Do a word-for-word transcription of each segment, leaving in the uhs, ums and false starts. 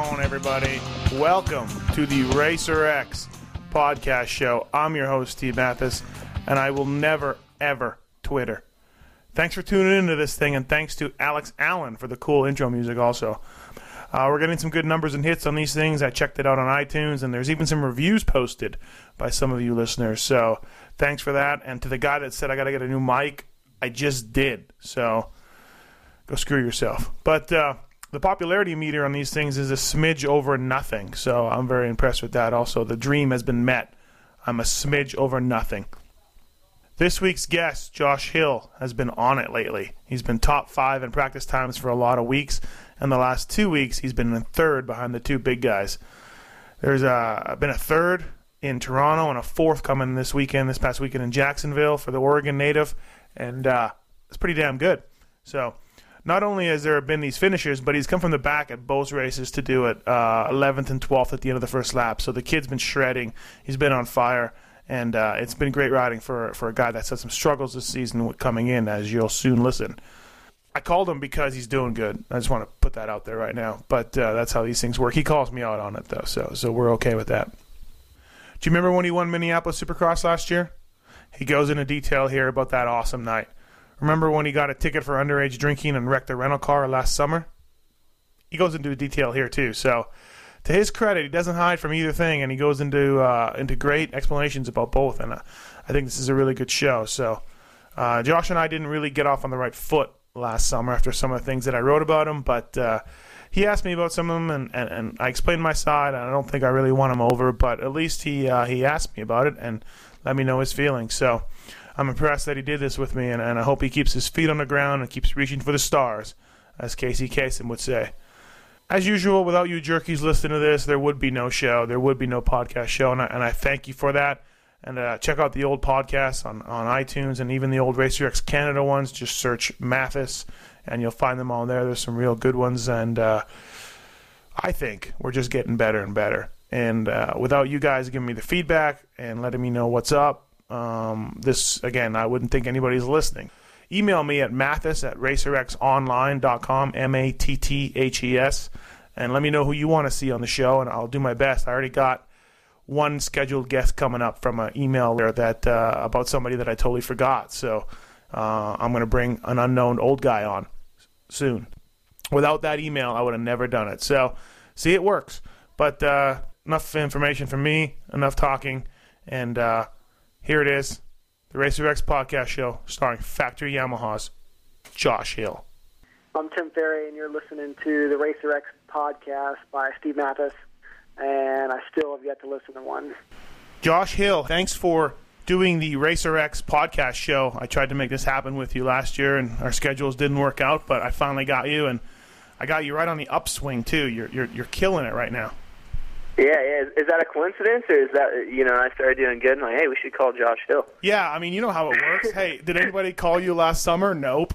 on, everybody? Welcome to the Racer X podcast show. I'm your host, Steve Mathis, and I will never, ever Twitter. Thanks for tuning into this thing, and thanks to Alex Allen for the cool intro music also. Uh, we're getting some good numbers and hits on these things. I checked it out on iTunes, and there's even some reviews posted by some of you listeners. So thanks for that. And to the guy that said I got to get a new mic, I just did. So go screw yourself. But uh, the popularity meter on these things is a smidge over nothing. So I'm very impressed with that also. The dream has been met. I'm a smidge over nothing. This week's guest, Josh Hill, has been on it lately. He's been top five in practice times for a lot of weeks. And the last two weeks, he's been in third behind the two big guys. There's uh, been a third in Toronto and a fourth coming this weekend, this past weekend in Jacksonville for the Oregon native. And uh, it's pretty damn good. So not only has there been these finishers, but he's come from the back at both races to do it, uh, eleventh and twelfth at the end of the first lap. So the kid's been shredding. He's been on fire. And uh, it's been great riding for, for a guy that's had some struggles this season coming in, as you'll soon listen. I called him because he's doing good. I just want to put that out there right now. But uh, that's how these things work. He calls me out on it, though, so so we're okay with that. Do you remember when he won Minneapolis Supercross last year? He goes into detail here about that awesome night. Remember when he got a ticket for underage drinking and wrecked a rental car last summer? He goes into detail here, too. So to his credit, he doesn't hide from either thing, and he goes into uh, into great explanations about both. And uh, I think this is a really good show. So uh, Josh and I didn't really get off on the right foot last summer after some of the things that I wrote about him, but uh, he asked me about some of them, and, and, and I explained my side. I don't think I really won him over, but at least he uh, he asked me about it and let me know his feelings. So I'm impressed that he did this with me, and, and I hope he keeps his feet on the ground and keeps reaching for the stars, as Casey Kasem would say. As usual, without you jerkies listening to this, there would be no show. There would be no podcast show, and I, and I thank you for that. And uh, check out the old podcasts on, on iTunes and even the old Racer X Canada ones. Just search Mathis, and you'll find them all there. There's some real good ones, and uh, I think we're just getting better and better. And uh, without you guys giving me the feedback and letting me know what's up, um, this, again, I wouldn't think anybody's listening. Email me at mathis at racer x online dot com, M A T T H E S, and let me know who you want to see on the show, and I'll do my best. I already got one scheduled guest coming up from an email there that uh, about somebody that I totally forgot. So uh, I'm going to bring an unknown old guy on soon. Without that email, I would have never done it. So see, it works. But uh, enough information from me, enough talking, and uh, here it is, the Racer X podcast show starring Factory Yamaha's Josh Hill. I'm Tim Ferry, and you're listening to the Racer X podcast by Steve Mathis. And I still have yet to listen to one. Josh Hill, thanks for doing the Racer X podcast show. I tried to make this happen with you last year, and our schedules didn't work out, but I finally got you, and I got you right on the upswing, too. You're you're, you're killing it right now. Yeah, yeah. Is, is that a coincidence, or is that, you know, I started doing good, and like, hey, we should call Josh Hill? Yeah, I mean, you know how it works. Hey, did anybody call you last summer? Nope.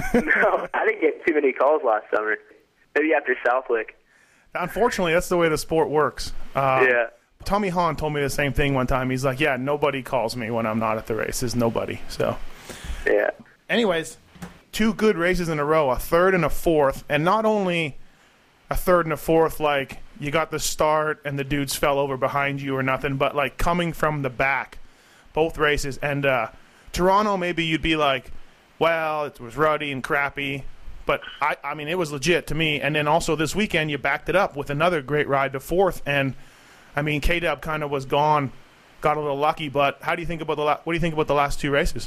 No, I didn't get too many calls last summer. Maybe after Southwick. Unfortunately, that's the way the sport works. Uh, yeah. Tommy Hahn told me the same thing one time. He's like, yeah, nobody calls me when I'm not at the races. Nobody. So, yeah. Anyways, two good races in a row, a third and a fourth. And not only a third and a fourth, like you got the start and the dudes fell over behind you or nothing, but like coming from the back, both races. And uh, Toronto, maybe you'd be like, well, it was ruddy and crappy. But, I, I mean, it was legit to me. And then also this weekend, you backed it up with another great ride to fourth. And, I mean, K-Dub kind of was gone, got a little lucky. But how do you think about the la- what do you think about the last two races?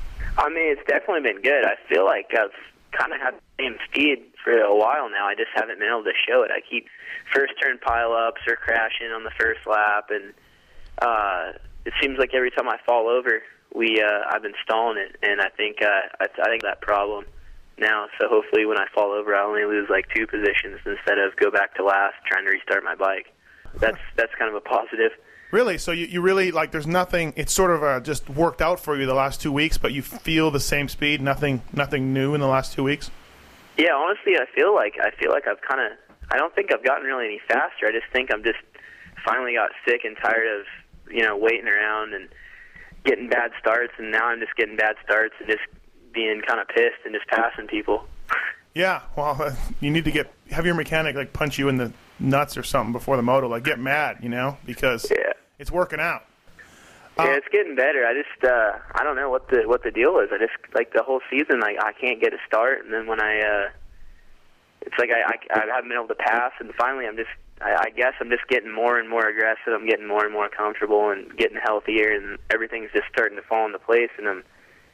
I mean, it's definitely been good. I feel like I've kind of had the same speed for a while now. I just haven't been able to show it. I keep first turn pile-ups or crashing on the first lap. And uh, it seems like every time I fall over, we uh, I've been stalling it. And I think, uh, I, I think that problem now, so hopefully when I fall over, I only lose like two positions instead of go back to last trying to restart my bike. That's that's kind of a positive. Really? So you, you really, like, there's nothing, it's sort of uh, just worked out for you the last two weeks, but you feel the same speed, nothing nothing new in the last two weeks? Yeah, honestly, I feel like I feel like I've kind of, I don't think I've gotten really any faster. I just think I'm just finally got sick and tired of, you know, waiting around and getting bad starts, and now I'm just getting bad starts and just being kind of pissed and just passing people. Yeah, well, uh, you need to get have your mechanic like punch you in the nuts or something before the moto. Like, get mad, you know, because Yeah. it's working out. Yeah, Uh, it's getting better. I just, uh, I don't know what the what the deal is. I just, like, the whole season, like, I can't get a start, and then when I, uh, it's like I, I, I haven't been able to pass, and finally I'm just, I, I guess I'm just getting more and more aggressive. I'm getting more and more comfortable and getting healthier, and everything's just starting to fall into place, and I'm,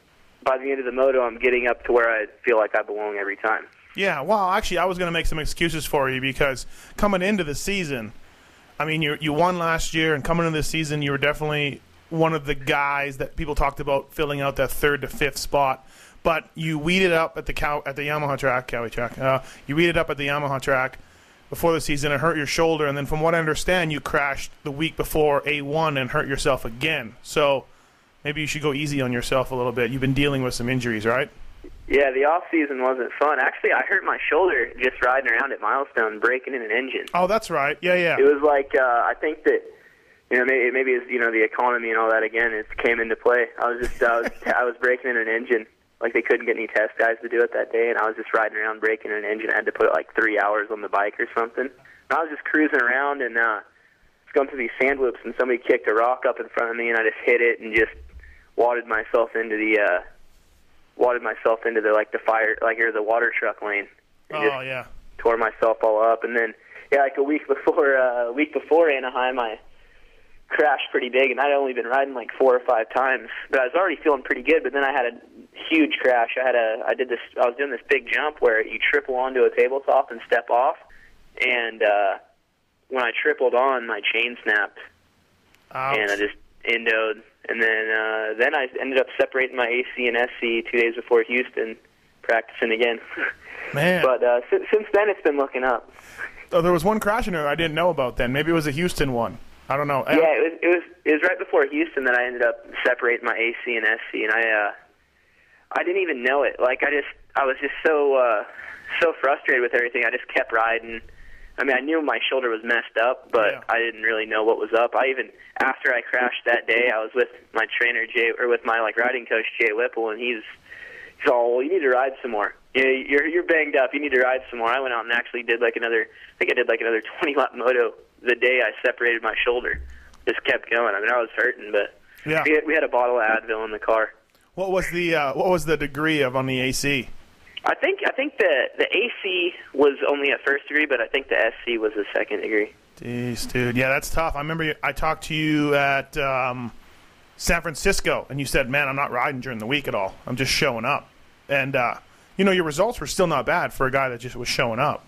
by the end of the moto, I'm getting up to where I feel like I belong every time. Yeah, well, actually, I was going to make some excuses for you because coming into the season, I mean, you you won last year, and coming into the season, you were definitely one of the guys that people talked about filling out that third to fifth spot. But you weeded up at the cow at the Yamaha track, Cowie track. Uh, you weeded up at the Yamaha track before the season and hurt your shoulder, and then from what I understand, you crashed the week before A one and hurt yourself again. So maybe you should go easy on yourself a little bit. You've been dealing with some injuries, right? Yeah, the off season wasn't fun. Actually, I hurt my shoulder just riding around at Milestone, breaking in an engine. Oh, that's right. Yeah, yeah. It was like uh, I think that you know maybe maybe it's you know the economy and all that again. It came into play. I was just I was I was breaking in an engine. Like, they couldn't get any test guys to do it that day, and I was just riding around breaking in an engine. I had to put like three hours on the bike or something. And I was just cruising around and uh, just going through these sand loops, and somebody kicked a rock up in front of me, and I just hit it and just wadded myself into the uh, wadded myself into the like the fire like or the water truck lane. And Oh, just yeah. Tore myself all up, and then yeah, like a week before uh, a week before Anaheim, I crashed pretty big, and I'd only been riding like four or five times, but I was already feeling pretty good. But then I had a huge crash. I had a I did this I was doing this big jump where you triple onto a tabletop and step off, and uh, when I tripled on, my chain snapped, Ouch. and I just endoed, and then uh, then I ended up separating my A C and S C two days before Houston, practicing again. Man. But uh, since, since then, it's been looking up. Oh, there was one crash in there I didn't know about then. Maybe it was a Houston one. I don't know. Yeah, it was it was it was right before Houston that I ended up separating my A C and S C, and I uh, I didn't even know it. Like I just I was just so uh, so frustrated with everything. I just kept riding. I mean, I knew my shoulder was messed up, but Yeah. I didn't really know what was up. I even after I crashed that day, I was with my trainer Jay, or with my like riding coach Jay Whipple, and he's he's all, well, you need to ride some more. You know, you're you're banged up. You need to ride some more. I went out and actually did like another. I think I did like another twenty lap moto the day I separated my shoulder. Just kept going. I mean, I was hurting, but Yeah. we, had, we had a bottle of Advil in the car. What was the uh, what was the degree of on the A C? I think I think the the A C was only a first degree, but I think the S C was a second degree. Jeez, dude. Yeah, that's tough. I remember you, I talked to you at um, San Francisco, and you said, man, I'm not riding during the week at all. I'm just showing up. And, uh, you know, your results were still not bad for a guy that just was showing up.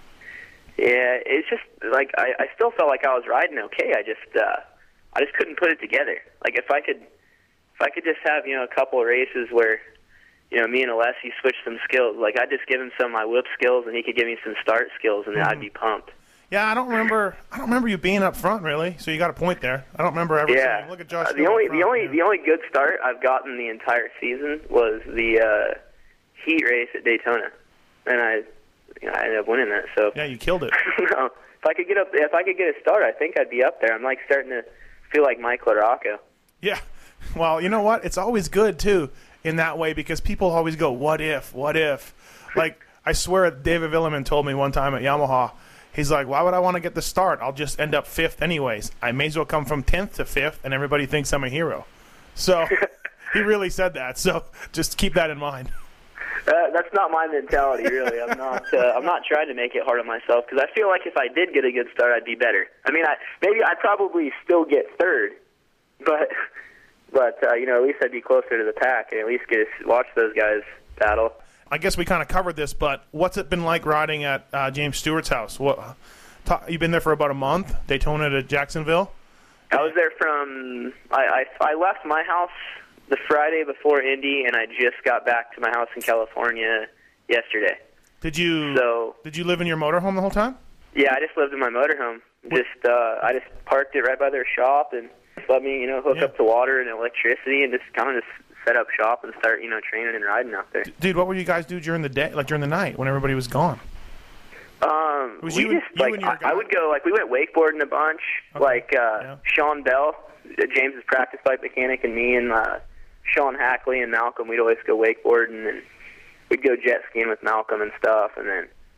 Yeah, it's just like I, I still felt like I was riding okay. I just uh, I just couldn't put it together. Like if I could if I could just have you know a couple of races where you know me and Alessi switch some skills. Like I'd just give him some of my whip skills, and he could give me some start skills, and then I'd be pumped. Yeah, I don't remember. I don't remember you being up front really. So you got a point there. I don't remember ever Yeah, saying, "Look at Josh." Uh, the Steele up only front." the only Yeah. the only good start I've gotten the entire season was the uh, heat race at Daytona, and I you know, I ended up winning that. So Yeah, you killed it. no, if I could get up, if I could get a start, I think I'd be up there. I'm like starting to feel like Mike LaRocco. Yeah. Well, you know what? It's always good too in that way because people always go, "What if? What if?" Like I swear, David Villeman told me one time at Yamaha. He's like, why would I want to get the start? I'll just end up fifth anyways. I may as well come from tenth to fifth, and everybody thinks I'm a hero. So he really said that. So just keep that in mind. Uh, that's not my mentality, really. I'm not. Uh, I'm not trying to make it hard on myself because I feel like if I did get a good start, I'd be better. I mean, I, maybe I'd probably still get third, but but uh, you know, at least I'd be closer to the pack and at least get to watch those guys battle. I guess we kind of covered this, but what's it been like riding at uh, James Stewart's house? What, ta- you've been there for about a month, Daytona to Jacksonville? I was there from. I, I I left my house the Friday before Indy, and I just got back to my house in California yesterday. Did you So did you live in your motorhome the whole time? yeah, I just lived in my motorhome. Just uh, I just parked it right by their shop and just let me you know hook Yeah. up to water and electricity and just kind of just set up shop and start you know training and riding out there. Dude, what would you guys do during the day, like during the night when everybody was gone? Um, Was we you and- just you like and your I, guy? I would go like we went wakeboarding a bunch. Okay. Like uh, Yeah. Sean Bell, uh, James's practice bike mechanic, and me and uh, Sean Hackley and Malcolm. We'd always go wakeboarding and we'd go jet skiing with Malcolm and stuff. And then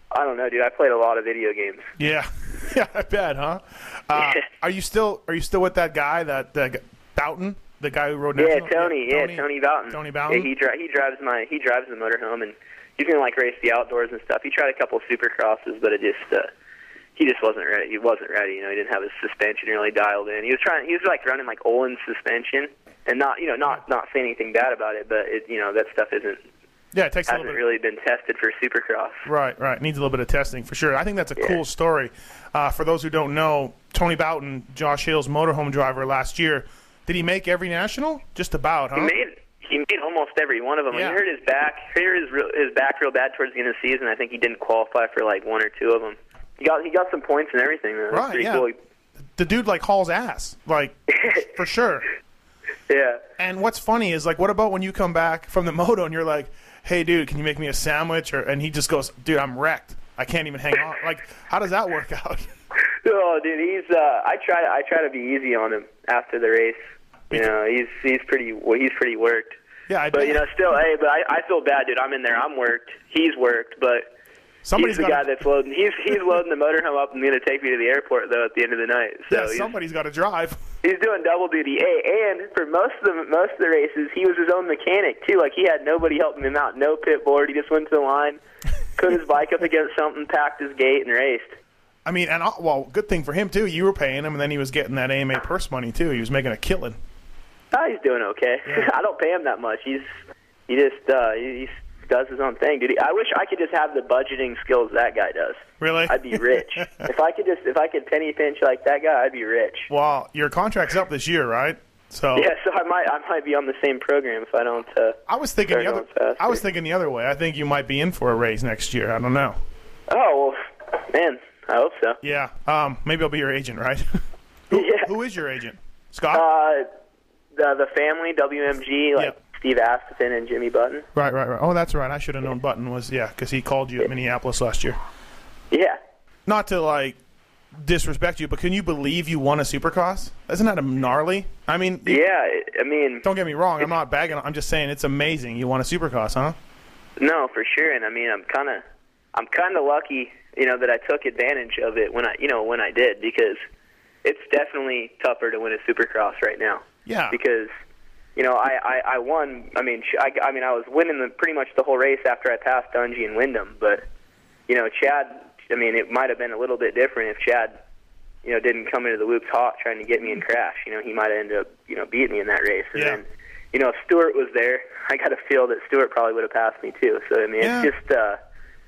I don't know, dude. I played a lot of video games. Yeah, yeah, I bet, huh? Uh, are you still Are you still with that guy, that uh, Boughton, the guy who rode? Yeah, National? Tony. Yeah, Tony, Tony Boughton. Tony Boughton. Yeah, he dri- he drives my he drives the motorhome, and he's gonna like race the outdoors and stuff. He tried a couple supercrosses, but it just uh, he just wasn't ready. He wasn't ready. You know, he didn't have his suspension really dialed in. He was trying. He was like running like Olin suspension, and not you know not not saying anything bad about it, but it you know that stuff isn't. Yeah, it takes a hasn't little bit. really been tested for Supercross. Right, right. Needs a little bit of testing for sure. I think that's a Yeah. cool story. Uh, for those who don't know, Tony Boughton, Josh Hale's motorhome driver last year, did he make every national? Just about, huh? He made he made almost every one of them. Yeah. He hurt his back. He hurt his real, his back real bad towards the end of the season. I think he didn't qualify for like one or two of them. He got he got some points and everything. Though. Right, Pretty yeah. cool. The dude like hauls ass, like for sure. Yeah. And what's funny is like, what about when you come back from the moto and you're like, "Hey, dude, can you make me a sandwich?" Or and he just goes, "Dude, I'm wrecked. I can't even hang on." Like, how does that work out? Oh, dude, he's. Uh, I try. I try to be easy on him after the race. You know, he's he's pretty. Well, he's pretty worked. Yeah, I But bet. you know, still, hey, but I, I feel bad, dude. I'm in there. I'm worked. He's worked, but somebody's he's the got guy that's loading. He's he's loading the motorhome up and going to take me to the airport though at the end of the night. So yeah, he's, somebody's got to drive. he's doing double duty. Hey, and for most of the most of the races, he was his own mechanic too. Like he had nobody helping him out. No pit board. He just went to the line, put his bike up against something, packed his gate, and raced. I mean, and uh, well, good thing for him too. You were paying him, and then he was getting that A M A purse money too. He was making a killing. Oh, he's doing okay. Yeah. I don't pay him that much. He's he just uh, he, he does his own thing, dude. I wish I could just have the budgeting skills that guy does. Really? I'd be rich. if I could just if I could penny pinch like that guy, I'd be rich. Well, your contract's up this year, right? So Yeah, so I might I might be on the same program if I don't. Uh, I was thinking start the other. going faster. I was thinking the other way. I think you might be in for a raise next year. I don't know. Oh well, man, I hope so. Yeah. Um. Maybe I'll be your agent, right? who, Yeah. who is your agent? Scott. Uh, the the family W M G like Yep. Steve Astafin and Jimmy Button. right. Right. Right. Oh, that's right. I should have known Button was yeah, because he called you at Minneapolis last year. Yeah. Not to like disrespect you, but can you believe you won a Supercross? Isn't that a gnarly? I mean, you- Yeah, I mean, don't get me wrong. I'm not bagging. I'm just saying it's amazing. You won a Supercross, huh? no, for sure. And I mean, I'm kind of, I'm kind of lucky, you know, that I took advantage of it when I, you know, when I did, because it's definitely tougher to win a Supercross right now. Yeah. Because, you know, I, I, I won. I mean, I, I mean, I was winning the, pretty much the whole race after I passed Dungey and Wyndham. But, you know, Chad. I mean, it might have been a little bit different if Chad, you know, didn't come into the whoops hot trying to get me and crash. You know, he might have ended up, you know, beating me in that race. And Yeah. then, you know, if Stewart was there, I got to feel that Stewart probably would have passed me too. So I mean, Yeah. it's just, uh,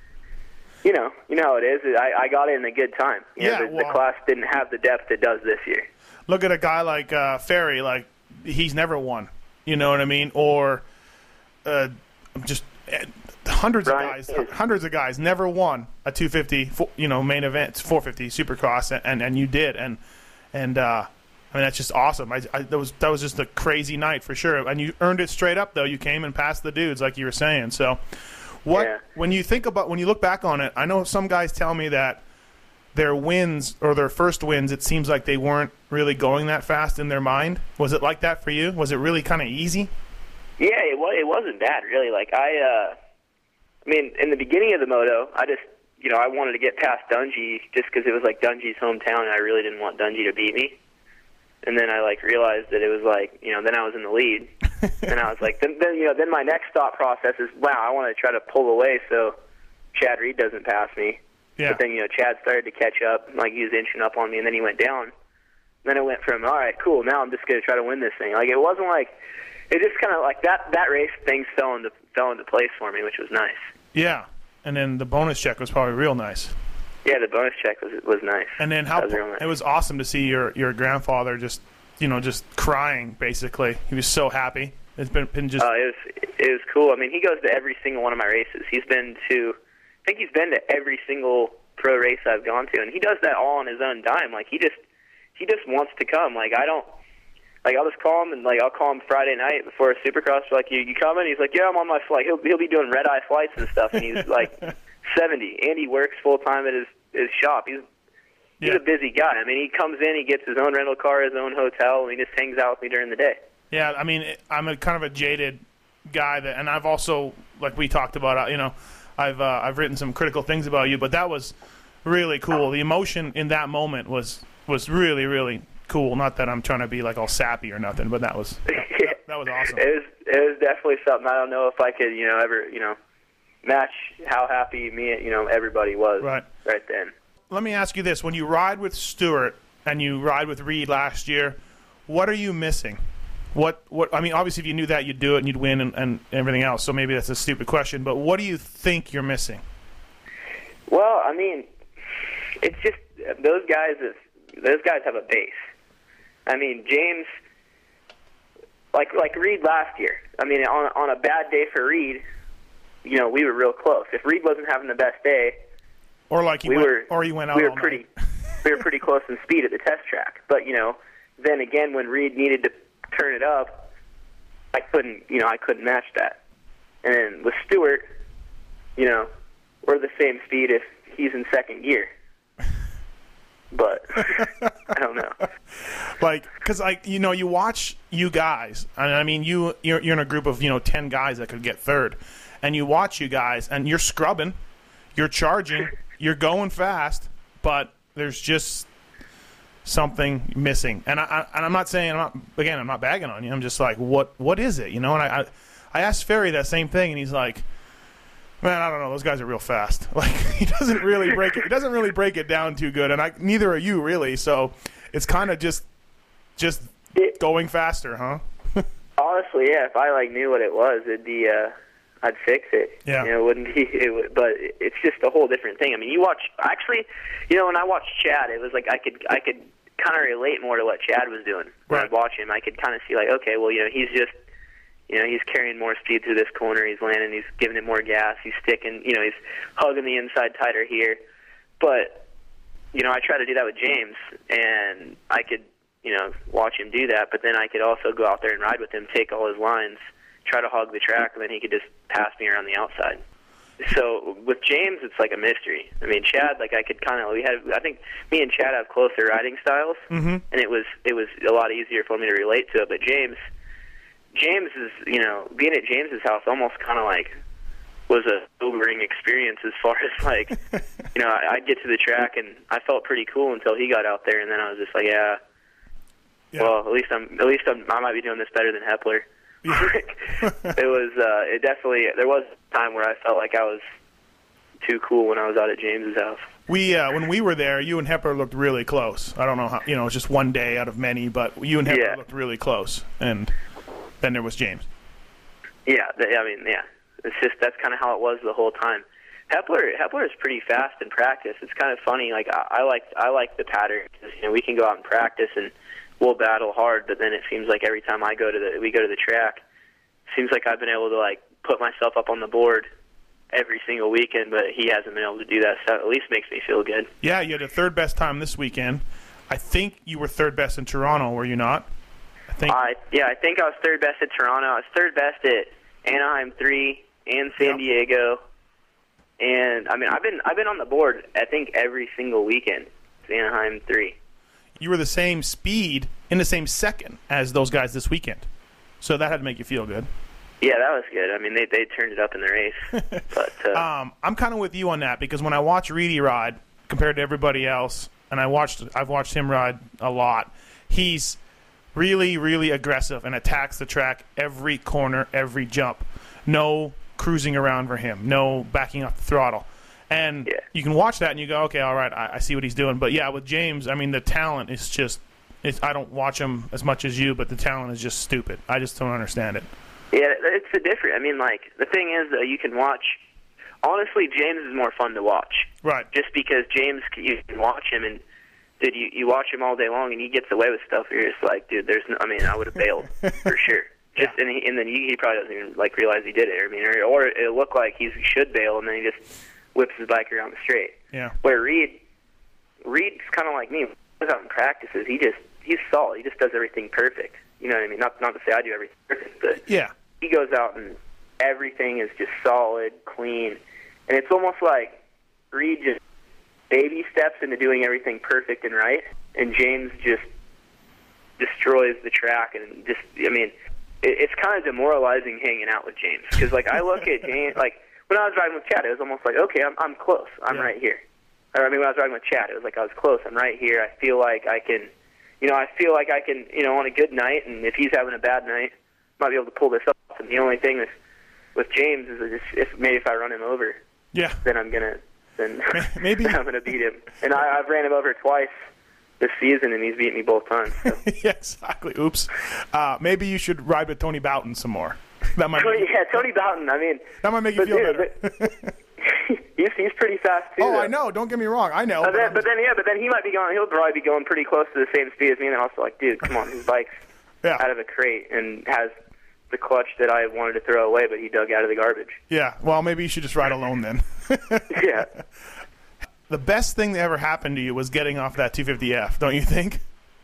you know, you know how it is. I, I got in a good time. You Yeah, know, the, well- the class didn't have the depth it does this year. Look at a guy like uh, Ferry. Like he's never won. You know what I mean? Or uh, just uh, hundreds Brian of guys, is- hundreds of guys never won a two fifty, fo- you know, main event four fifty Supercross, and, and and you did, and and uh, I mean that's just awesome. I, I that was that was just a crazy night for sure, and you earned it straight up though. You came and passed the dudes like you were saying. So, what Yeah. when you think about when you look back on it, I know some guys tell me that their wins or their first wins, it seems like they weren't really going that fast in their mind. Was it like that for you? Was it really kind of easy? Yeah, it was. It wasn't bad really. Like I, uh, I mean, in the beginning of the moto, I just, you know, I wanted to get past Dungey just because it was like Dungey's hometown, and I really didn't want Dungey to beat me. And then I like realized that it was like, you know, then I was in the lead, and I was like, then, then you know, then my next thought process is, wow, I want to try to pull away so Chad Reed doesn't pass me. Yeah. But then, you know, Chad started to catch up, like he was inching up on me, and then he went down. Then it went from, all right, cool, now I'm just going to try to win this thing. Like, it wasn't like, it just kind of like that, that race, things fell into, fell into place for me, which was nice. Yeah. And then the bonus check was probably real nice. Yeah, the bonus check was was nice. And then how That was real nice. it was awesome to see your, your grandfather just, you know, just crying, basically. He was so happy. It's been, been just... Uh, it was it was cool. I mean, he goes to every single one of my races. He's been to, I think he's been to every single pro race I've gone to, and he does that all on his own dime. Like he just he just wants to come. Like I don't, like I'll just call him and like I'll call him Friday night before a Supercross. Like you you coming? He's like, yeah, I'm on my flight. He'll he'll be doing red eye flights and stuff, and he's like seventy, and he works full time at his his shop. He's he's Yeah. a busy guy. I mean, he comes in, he gets his own rental car, his own hotel, and he just hangs out with me during the day. Yeah, I mean, it- I'm a kind of a jaded guy, that, and I've also, like we talked about, uh, you know, I've uh, I've written some critical things about you, but that was really cool. The emotion in that moment was was really really cool. Not that I'm trying to be like all sappy or nothing, but that was that, that was awesome. It was it was definitely something. I don't know if I could you know ever you know match how happy me you know everybody was right right then. Let me ask you this: when you ride with Stewart and you ride with Reed last year, what are you missing? What what I mean, obviously, if you knew that, you'd do it and you'd win and, and everything else. So maybe that's a stupid question, but what do you think you're missing? Well, I mean, it's just those guys. Those guys have a base. I mean, James, like like Reed last year. I mean, on on a bad day for Reed, you know, we were real close. If Reed wasn't having the best day, or like he we went, were, or he went out we were all pretty, night. we were pretty close in speed at the test track. But you know, then again, when Reed needed to turn it up, I couldn't, you know, I couldn't match that. And then with Stewart, you know, we're the same speed if he's in second gear. But I don't know. Like, because like you know, you watch you guys, and I mean, you you're, you're in a group of you know ten guys that could get third, and you watch you guys, and you're scrubbing, you're charging, you're going fast, but there's just something missing. And I, I and I'm not saying I'm not again I'm not bagging on you. I'm just like, what what is it? You know? And I I, I asked Ferry that same thing, and he's like, man, I don't know. Those guys are real fast. Like he doesn't really break it. He doesn't really break it down too good, and I neither are you really. So it's kind of just just it, going faster, huh? Honestly, yeah. If I like knew what it was, it'd be uh, I'd fix it. Yeah. You know, it wouldn't be. It would, but it's just a whole different thing. I mean, you watch. Actually, you know, when I watched Chad, it was like I could I could kind of relate more to what Chad was doing when right. I'd watch him. I could kind of see like, okay, well, you know, he's just. You know, he's carrying more speed through this corner. He's landing. He's giving it more gas. He's sticking. You know, he's hugging the inside tighter here. But, you know, I try to do that with James, and I could, you know, watch him do that. But then I could also go out there and ride with him, take all his lines, try to hug the track, and then he could just pass me around the outside. So with James, it's like a mystery. I mean, Chad, like I could kind of, we had, I think me and Chad have closer riding styles, mm-hmm. and it was it was a lot easier for me to relate to it. But James. James is, you know, being at James's house almost kind of like was a sobering experience as far as like, you know, I'd get to the track and I felt pretty cool until he got out there, and then I was just like, yeah, yeah. well, at least I'm, at least I'm, I might be doing this better than Hepler. Yeah. It was, uh, it definitely, there was a time where I felt like I was too cool when I was out at James's house. We uh, when we were there, you and Hepler looked really close. I don't know how, you know, it's just one day out of many, but you and Hepler yeah. looked really close, and then there was James. Yeah, I mean, yeah. It's just that's kind of how it was the whole time. Hepler, Hepler is pretty fast in practice. It's kind of funny. Like I, I like, I like the pattern. You know, we can go out and practice and we'll battle hard, but then it seems like every time I go to the, we go to the track, it seems like I've been able to like put myself up on the board every single weekend, but he hasn't been able to do that. So it at least makes me feel good. Yeah, you had a third best time this weekend. I think you were third best in Toronto, were you not? I think. I yeah, I think I was third best at Toronto. I was third best at Anaheim three and San yep. Diego. And I mean, I've been I've been on the board. I think every single weekend. Anaheim three. You were the same speed in the same second as those guys this weekend, so that had to make you feel good. Yeah, that was good. I mean, they they turned it up in the race. But uh, um, I'm kind of with you on that because when I watch Reedy ride compared to everybody else, and I watched I've watched him ride a lot. He's really, really aggressive and attacks the track every corner, every jump. No cruising around for him. No backing up the throttle. And yeah. you can watch that and you go, okay, all right, I, I see what he's doing. But, yeah, with James, I mean, the talent is just it's, – I don't watch him as much as you, but the talent is just stupid. I just don't understand it. Yeah, it's a different – I mean, like, the thing is that you can watch – honestly, James is more fun to watch. Right. Just because James – you can watch him and – Dude, you, you watch him all day long, and he gets away with stuff. You're just like, dude, there's no, I mean, I would have bailed for sure. Just yeah. and, he, and then he, he probably doesn't even like realize he did it. I mean, or, or it looked like he should bail, and then he just whips his bike around the straight. Yeah. Where Reed, Reed's kind of like me. When he goes out and practices, he just he's solid. He just does everything perfect. You know what I mean? Not not to say I do everything perfect, but yeah, he goes out and everything is just solid, clean, and it's almost like Reed just baby steps into doing everything perfect and right, and James just destroys the track. And just, I mean, it, it's kind of demoralizing hanging out with James because, like, I look at James, like when I was riding with Chad, it was almost like, okay, I'm I'm close. I'm Yeah. right here. Or I mean, when I was riding with Chad, it was like I was close. I'm right here. I feel like I can, you know, I feel like I can, you know, on a good night, and if he's having a bad night, might be able to pull this off. And the only thing with with James is that if maybe if I run him over, Yeah. then I'm gonna then Maybe- I'm gonna beat him. And I, I've ran him over twice this season, and he's beat me both times. So. Yeah, exactly. Oops. Uh, maybe you should ride with Tony Boughton some more. That might. Oh, yeah, Tony Boughton. I mean, That might make you but feel dude, better. but he's he's pretty fast too. Oh, though. I know. Don't get me wrong. I know. But but then, I'm but then, yeah, but then he might be going. He'll probably be going pretty close to the same speed as me. And then also, like, dude, come on, his bike's Yeah. out of a crate and has the clutch that I wanted to throw away, but he dug out of the garbage. Yeah. Well, maybe you should just ride alone then. Yeah. The best thing that ever happened to you was getting off that two fifty F, don't you think?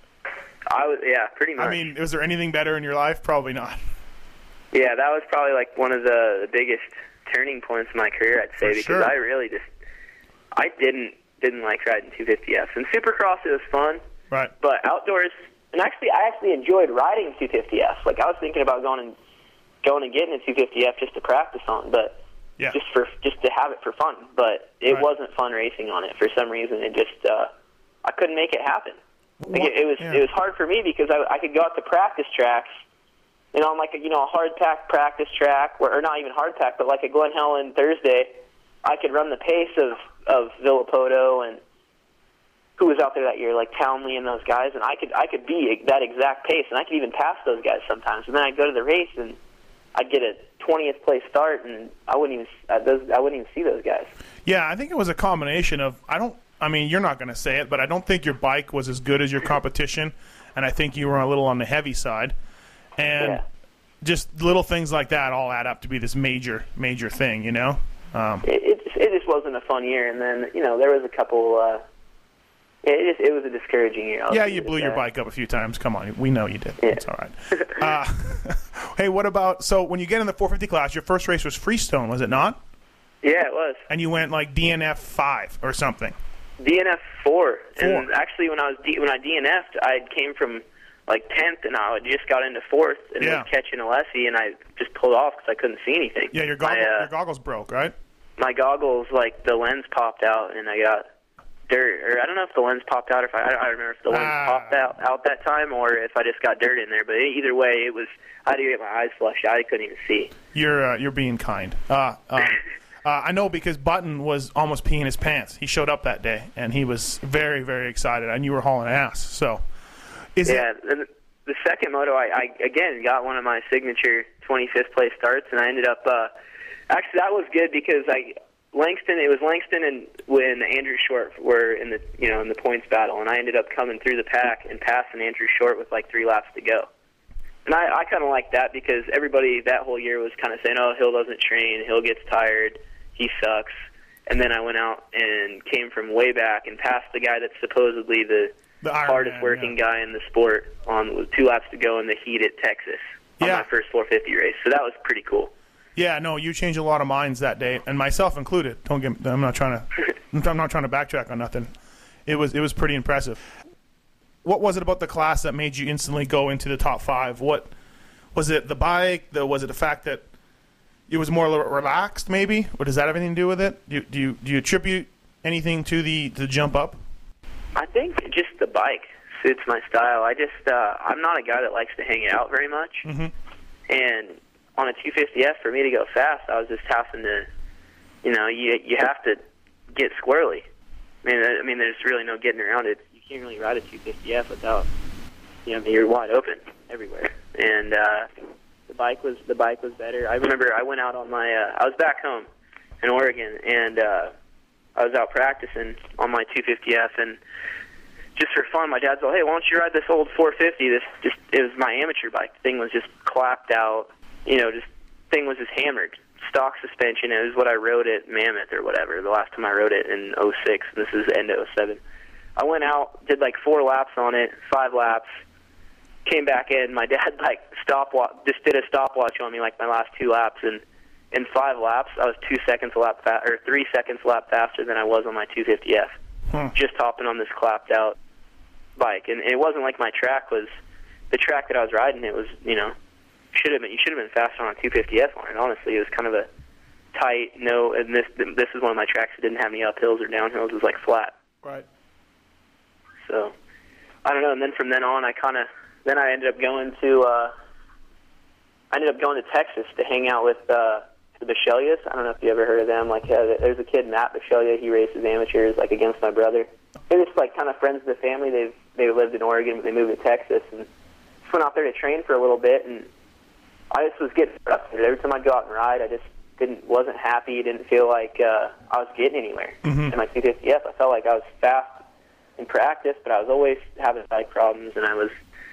I was, yeah, pretty much. I mean, was there anything better in your life? Probably not. Yeah, that was probably like one of the, the biggest turning points in my career, I'd say, For because sure. I really just I didn't didn't like riding two fifty Fs. And Supercross, it was fun, Right. but outdoors, and actually, I actually enjoyed riding two fifty Fs. Like I was thinking about going and going and getting a two fifty F just to practice on, but Yeah. just for just to have it for fun. But it Right. wasn't fun racing on it for some reason. It just uh, I couldn't make it happen. Like What- it, it was yeah. it was hard for me because I, I could go out to practice tracks, and on like a, you know a hard pack practice track, where, or not even hard pack, but like a Glen Helen Thursday, I could run the pace of of Villapoto and who was out there that year, like Townley and those guys, and I could I could be that exact pace, and I could even pass those guys sometimes. And then I'd go to the race and I'd get a twentieth place start, and I wouldn't even uh, those I wouldn't even see those guys. Yeah, I think it was a combination of I don't I mean, you're not going to say it, but I don't think your bike was as good as your competition, and I think you were a little on the heavy side. And Yeah. just little things like that all add up to be this major major thing, you know? Um, It, it just, it just wasn't a fun year, and then you know there was a couple. Uh, it just it was a discouraging year. I'll yeah, leave you it blew at your that. bike up a few times. Come on, we know you did. Yeah. It's all right. Uh, hey, what about so when you get in the four fifty class, your first race was Freestone, was it not? Yeah, it was. And you went like D N F five or something. D N F four. Four. And actually, when I was D, when I D N F'd, I came from like tenth, and I just got into fourth, and Yeah. was catching Alessi, and I just pulled off because I couldn't see anything. Yeah, your goggles, My, uh, your goggles broke, right? my goggles, like the lens popped out, and I got dirt. Or I don't know if the lens popped out, or if I, I don't remember if the lens Ah. popped out out that time, or if I just got dirt in there. But either way, it was. I had to get my eyes flushed. I couldn't even see. You're uh, you're being kind. Uh, uh, uh, I know because Button was almost peeing his pants. He showed up that day, and he was very very excited, and you were hauling ass. So, is Yeah, it? and the second moto, I, I again got one of my signature twenty-fifth place starts, and I ended up. Uh, actually, that was good because I Langston. It was Langston and when Andrew Short were in the you know in the points battle, and I ended up coming through the pack and passing Andrew Short with like three laps to go. And I, I kind of liked that because everybody that whole year was kind of saying, "Oh, Hill doesn't train. Hill gets tired. He sucks." And then I went out and came from way back and passed the guy that's supposedly the The Iron hardest Man, working yeah. guy in the sport on with two laps to go in the heat at Texas on Yeah. my first four fifty race. So that was pretty cool. Yeah, no, you changed a lot of minds that day, and myself included. Don't get. I'm not trying to. I'm not trying to backtrack on nothing. It was it was pretty impressive. What was it about the class that made you instantly go into the top five? What was it? The bike? The was it the fact that it was more relaxed, maybe? Or does that have anything to do with it? Do you, do you, do you attribute anything to the the jump up? I think just the bike suits my style. I just uh, I'm not a guy that likes to hang out very much, Mm-hmm. and on a two fifty F for me to go fast, I was just having to, you know, you you have to get squirrely. I mean, I mean, there's really no getting around it. You can't really ride a two fifty F without, you know, you're wide open everywhere. And uh, the bike was the bike was better. I remember I went out on my uh, I was back home in Oregon, and uh, I was out practicing on my two fifty F, and just for fun, my dad's like, "Hey, why don't you ride this old four fifty?" This just it was my amateur bike. The thing was just clapped out. You know, just thing was just hammered. Stock suspension. It was what I rode at Mammoth or whatever. The last time I rode it in oh six. And this is end of oh seven. I went out, did like four laps on it, five laps. Came back in. My dad like stopwatch, just did a stopwatch on me like my last two laps, and in five laps I was two seconds a lap fa- or three seconds a lap faster than I was on my two fifty F. Huh. Just hopping on this clapped out bike, and, and it wasn't like my track was the track that I was riding. It was you know. Should have been. You should have been faster on a two fifty F on it. Honestly, it was kind of a tight. No, and this this is one of my tracks that didn't have any uphills or downhills. It was like flat. Right. So I don't know. And then from then on, I kind of then I ended up going to uh, I ended up going to Texas to hang out with uh, the Bichelias. I don't know if you ever heard of them. Like uh, there's a kid, Matt Bichelia. He races amateurs like against my brother. They're just like kind of friends of the family. They've they lived in Oregon, but they moved to Texas and just went out there to train for a little bit. And I just was getting frustrated every time I'd go out and ride. I just didn't wasn't happy. Didn't feel like uh, I was getting anywhere. Mm-hmm. In my two fifty F, I felt like I was fast in practice, but I was always having bike problems, and I was,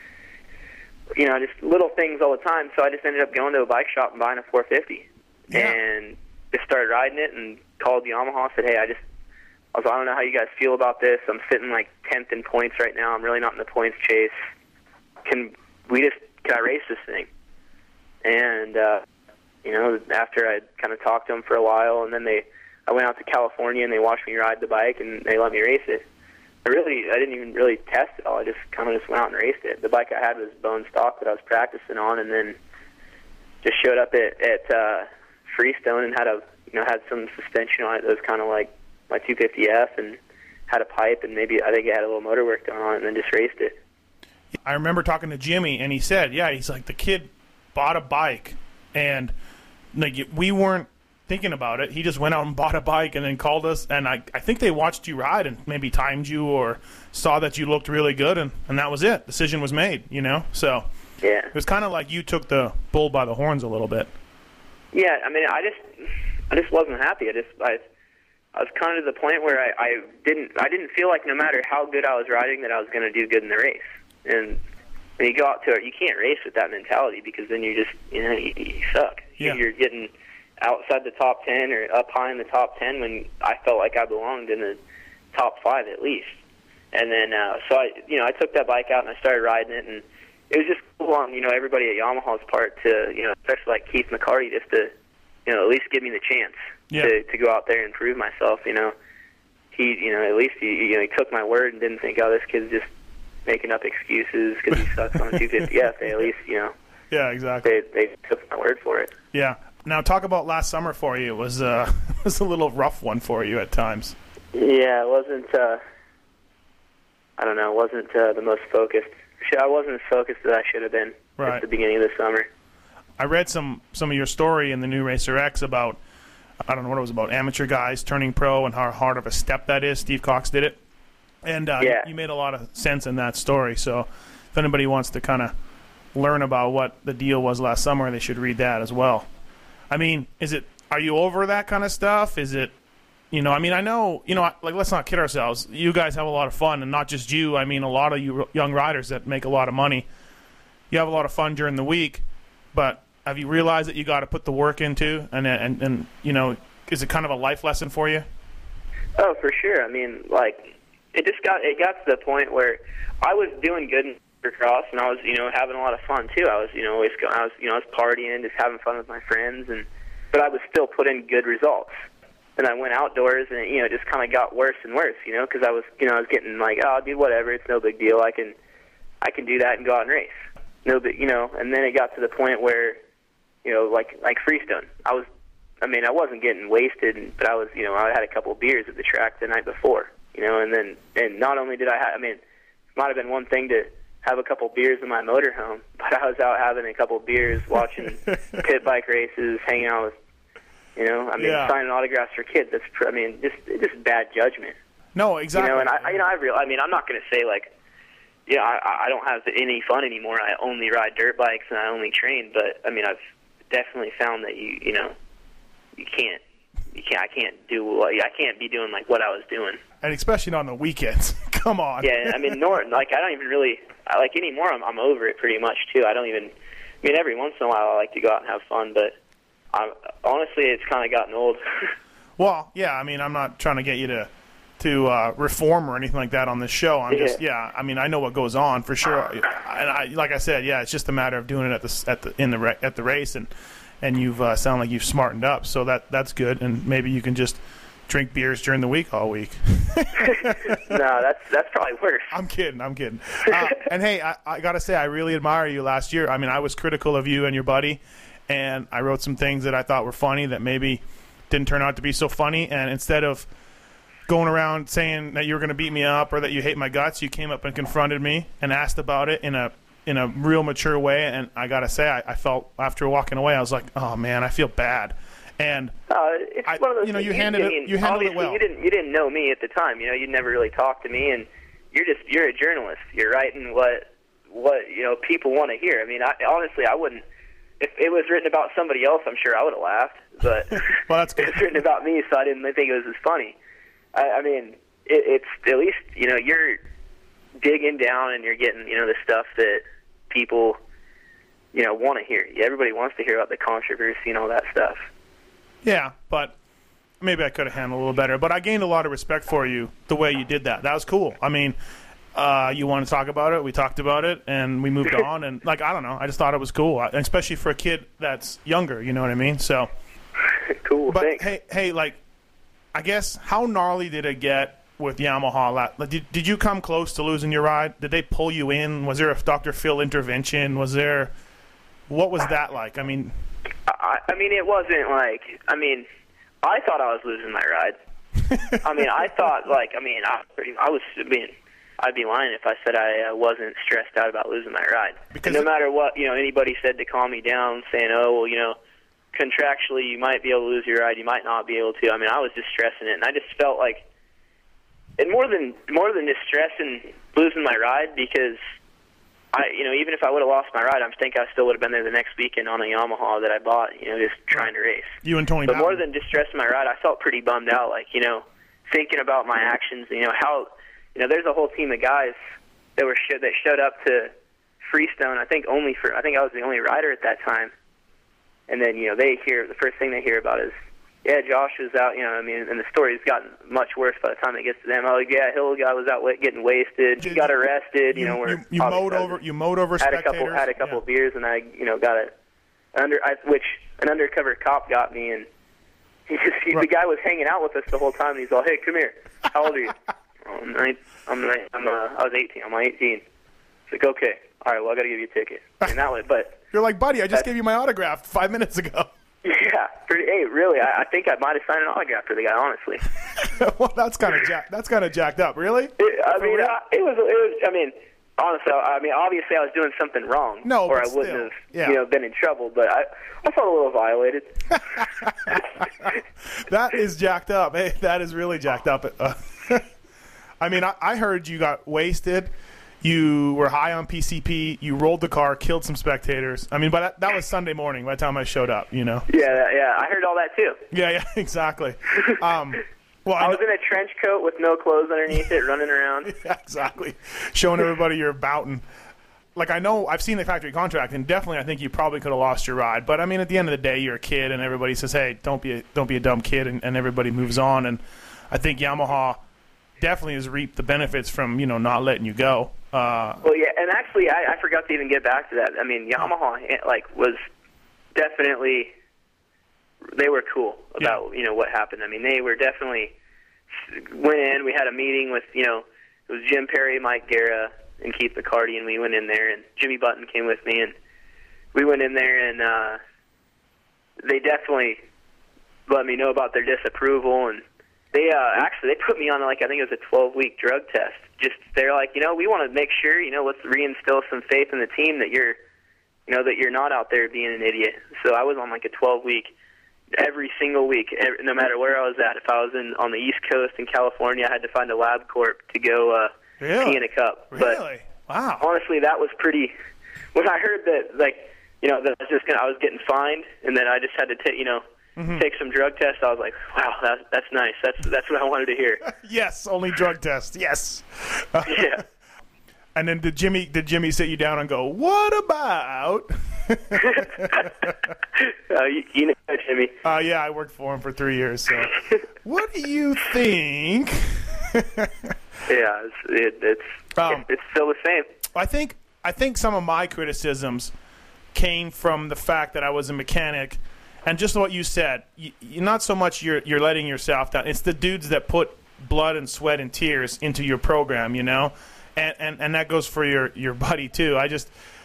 you know, just little things all the time. So I just ended up going to a bike shop and buying a four fifty, yeah. and just started riding it. And called Yamaha, said, "Hey, I just, I was, I don't know how you guys feel about this. I'm sitting like tenth in points right now. I'm really not in the points chase. Can we just, can I race this thing?" And uh, you know, after I kind of talked to them for a while, and then they, I went out to California and they watched me ride the bike and they let me race it. I really, I didn't even really test it all. I just kind of just went out and raced it. The bike I had was bone stock that I was practicing on, and then just showed up at, at uh, Freestone and had a, you know, had some suspension on it that was kind of like my two fifty F, and had a pipe, and maybe I think it had a little motor work done on it, and then just raced it. I remember talking to Jimmy, and he said, yeah, he's like, the kid bought a bike, and like we weren't thinking about it. He just went out and bought a bike and then called us, and I, I think they watched you ride and maybe timed you or saw that you looked really good, and, and that was it. Decision was made, you know? So yeah, it was kind of like you took the bull by the horns a little bit. Yeah, I mean, I just I just wasn't happy. I just I I was kind of to the point where I, I didn't I didn't feel like no matter how good I was riding that I was going to do good in the race. And when you go out to it, you can't race with that mentality, because then you just, you know, you, you suck. Yeah. You're getting outside the top ten or up high in the top ten when I felt like I belonged in the top five at least. And then, uh, so I, you know, I took that bike out and I started riding it, and it was just cool on, you know, everybody at Yamaha's part to, you know, especially like Keith McCarty, just to, you know, at least give me the chance yeah. to, to go out there and prove myself, you know. He, you know, at least he, you know, he took my word and didn't think, oh, this kid's just making up excuses because he sucks on a two fifty F. They at least, you know. Yeah, exactly. They, they took my word for it. Yeah. Now, talk about last summer for you. It was, uh, it was a little rough one for you at times. Yeah, it wasn't, uh, I don't know, it wasn't uh, the most focused. I wasn't as focused as I should have been right. at the beginning of the summer. I read some, some of your story in the new Racer X about, I don't know what it was about, amateur guys turning pro and how hard of a step that is. Steve Cox did it. And uh, yeah. you made a lot of sense in that story. So if anybody wants to kind of learn about what the deal was last summer, they should read that as well. I mean, is it, are you over that kind of stuff? Is it, you know, I mean, I know, you know, like, let's not kid ourselves. You guys have a lot of fun, and not just you. I mean, a lot of you young riders that make a lot of money. You have a lot of fun during the week, but have you realized that you got to put the work into, and, and, and, you know, is it kind of a life lesson for you? Oh, for sure. I mean, like, it just got, it got to the point where I was doing good in Supercross, and I was, you know, having a lot of fun too. I was, you know, always going, I was, you know, I was partying, just having fun with my friends, and but I was still putting good results. And I went outdoors, and it, you know, just kind of got worse and worse, you know, because I was, you know, I was getting like, oh, dude, whatever, it's no big deal. I can, I can do that and go out and race. No big, you know. And then it got to the point where, you know, like like Freestone, I was, I mean, I wasn't getting wasted, but I was, you know, I had a couple of beers at the track the night before, you know, and then, and not only did I have, I mean, it might have been one thing to have a couple beers in my motorhome, but I was out having a couple of beers, watching pit bike races, hanging out with, you know, I mean, yeah. signing autographs for kids. That's, I mean, just just bad judgment. No, exactly. You know, and I, you know, I real, I mean, I'm not going to say like, yeah, I, I don't have any fun anymore. I only ride dirt bikes and I only train. But I mean, I've definitely found that you, you know, you can't, you can't, I can't do, I can't be doing like what I was doing. And especially on the weekends. Come on. Yeah, I mean, nor like I don't even really, I like anymore. I'm, I'm over it pretty much too. I don't even. I mean, every once in a while I like to go out and have fun, but. I'm, honestly, it's kind of gotten old. Well, yeah, I mean, I'm not trying to get you to to uh, reform or anything like that on this show. I'm yeah. just, yeah, I mean, I know what goes on for sure. And I, like I said, yeah, it's just a matter of doing it at the at the in the at the race, and and you've uh, sound like you've smartened up, so that that's good. And maybe you can just drink beers during the week all week. No, that's that's probably worse. I'm kidding. I'm kidding. Uh, and hey, I, I gotta say, I really admire you last year. I mean, I was critical of you and your buddy. And I wrote some things that I thought were funny that maybe didn't turn out to be so funny. And instead of going around saying that you were going to beat me up or that you hate my guts, you came up and confronted me and asked about it in a in a real mature way. And I got to say, I, I felt after walking away, I was like, oh, man, I feel bad. And uh, it's I, one of those you know, things. you handled I it. mean, You handled it obviously well. You didn't. You didn't know me at the time. You know, you never really talked to me, and you're just you're a journalist. You're writing what what you know people want to hear. I mean, I, honestly, I wouldn't. If it was written about somebody else, I'm sure I would have laughed. But well, that's good. It's written about me, so I didn't think it was as funny. I, I mean, it, it's at least you know you're digging down and you're getting you know the stuff that people you know want to hear. Everybody wants to hear about the controversy and all that stuff. Yeah, but maybe I could have handled it a little better. But I gained a lot of respect for you the way you did that. That was cool. I mean, uh, you want to talk about it? We talked about it, and we moved on. And, like, I don't know. I just thought it was cool, especially for a kid that's younger. You know what I mean? So, cool, but, thanks. hey, hey, like, I guess, how gnarly did it get with Yamaha? Like, did, did you come close to losing your ride? Did they pull you in? Was there a Doctor Phil intervention? Was there – what was that like? I mean – I, I mean, it wasn't like, I mean, I thought I was losing my ride. I mean, I thought, like, I mean, I, pretty, I was, I mean, I'd be lying if I said I uh, wasn't stressed out about losing my ride. Because no matter what, you know, anybody said to calm me down, saying, oh, well, you know, contractually you might be able to lose your ride, you might not be able to. I mean, I was just stressing it, and I just felt like, and more than more than just stressing losing my ride, because I, you know, even if I would have lost my ride, I think I still would have been there the next weekend on a Yamaha that I bought, you know, just trying to race. You and Tony But more Bowden. than just stressing my ride, I felt pretty bummed out, like, you know, thinking about my actions, you know, how, you know, there's a whole team of guys that were sh- that showed up to Freestone, I think only for, I think I was the only rider at that time. And then, you know, they hear, the first thing they hear about is, yeah, Josh was out, you know, I mean, and the story's gotten much worse by the time it gets to them. Oh, yeah, Hill guy was out getting wasted. He got arrested, you, you know. Where you, you mowed over, you mowed over had spectators. a couple, had a couple yeah. of beers, and I, you know, got a under, I, which an undercover cop got me, and he just, he, right. the guy was hanging out with us the whole time. And he's all, hey, come here. How old are you? oh, I'm nine, I'm, nine, I'm uh, I was eighteen. I'm eighteen. It's like, okay, all right, well, I got to give you a ticket. And that way, but you're like, buddy, I just gave you my autograph five minutes ago. Yeah, pretty. Hey, really? I, I think I might have signed an autograph for the guy. Honestly. Well, that's kind of jack, that's kind of jacked up. Really? It, I mean, I, it was. It was. I mean, honestly, I mean, obviously, I was doing something wrong, no, or I but wouldn't still, have, yeah. you know, been in trouble. But I, I felt a little violated. That is jacked up. Hey, that is really jacked up. Uh, I mean, I, I heard you got wasted. You were high on P C P. You rolled the car, killed some spectators. I mean, but that, that was Sunday morning by the time I showed up, you know? Yeah, yeah. I heard all that, too. Yeah, yeah, exactly. Um, well, I, I was in a trench coat with no clothes underneath it, running around. Yeah, exactly. Showing everybody you're bouting. Like, I know I've seen the factory contract, and definitely I think you probably could have lost your ride. But, I mean, at the end of the day, you're a kid, and everybody says, hey, don't be a, don't be a dumb kid, and, and everybody moves on. And I think Yamaha definitely has reaped the benefits from, you know, not letting you go. Uh, Well, yeah, and actually, I, I forgot to even get back to that. I mean, Yamaha, like, was definitely, they were cool about, yeah. you know, what happened. I mean, they were definitely, went in, we had a meeting with, you know, it was Jim Perry, Mike Guerra, and Keith McCarty, and we went in there, and Jimmy Button came with me, and we went in there, and uh, they definitely let me know about their disapproval, and they uh, actually, they put me on, like, I think it was a twelve-week drug test. Just, they're like, you know, we want to make sure, you know, let's reinstill some faith in the team that you're, you know, that you're not out there being an idiot. So I was on, like, a twelve-week, every single week, every, no matter where I was at. If I was in on the East Coast in California, I had to find a LabCorp to go uh, really? pee in a cup. Really? But wow. honestly, that was pretty, when I heard that, like, you know, that I was just gonna, I was getting fined, and then I just had to take, you know, Mm-hmm. take some drug tests. I was like, wow, that's that's nice. That's that's what I wanted to hear. Yes, only drug tests. Yes. Yeah. And then did Jimmy did Jimmy sit you down and go, what about? uh, you, you know Jimmy. Uh, yeah, I worked for him for three years. So, what do you think? Yeah, it's it, it's um, it's still the same. I think I think some of my criticisms came from the fact that I was a mechanic. And just what you said, you, you, not so much you're you're letting yourself down. It's the dudes that put blood and sweat and tears into your program, you know, and and, and that goes for your, your buddy too. I just